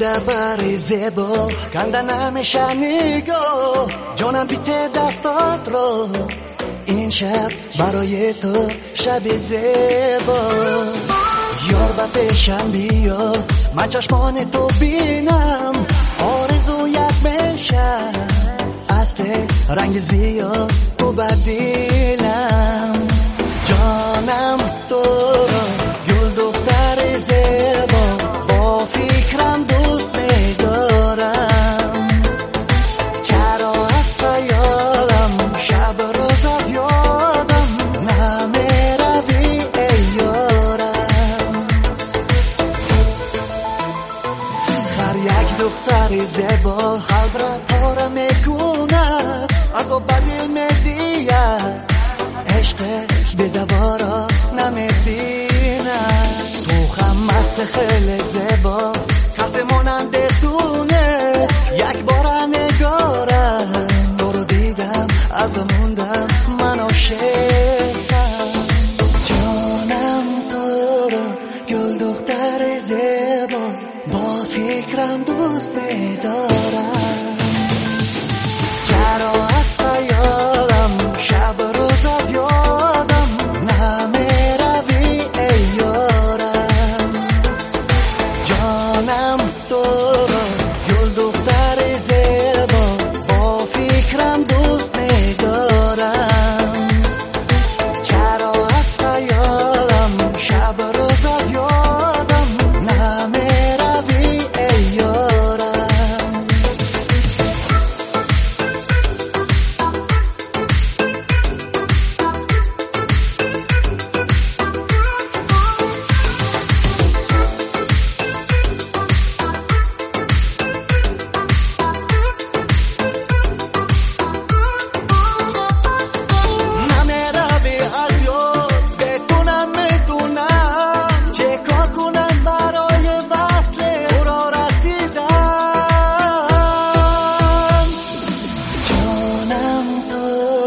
بری زیبا کندن نمیشه نگاه جانم بیته دستات رو این شب برای تو شب زیبا یار به پیشم بیا من چشمان تو بینم آرزویت میشه اصل رنگ زیاد تو بدیلم جانم تو گل دختر زیبا با فکرم دوست میدارم چرا از خیالم شب روز از یادم نمیروی ای یارم هر یک دختر زیبا قلب را پاره میکند از او بدل میدید عشق به دوارا نمیبیند تو هم مست خیلی زیبا کسی مانند تو نیست یک بار نگارم تو رو دیدم از موندم من عاشقم جانم تو رو گل دختر زیبا با فکرم دوست میدارم چرا از خیالم شب روز از یادم نمیروی ای یارم جانم تو رو گل دختر زیبا با فکرم دوست میدارم چرا از خیالم شب روز از یادم نمیروی ای یارم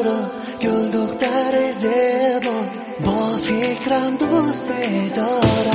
گل دختر زیبا با فکرم دوست میدارم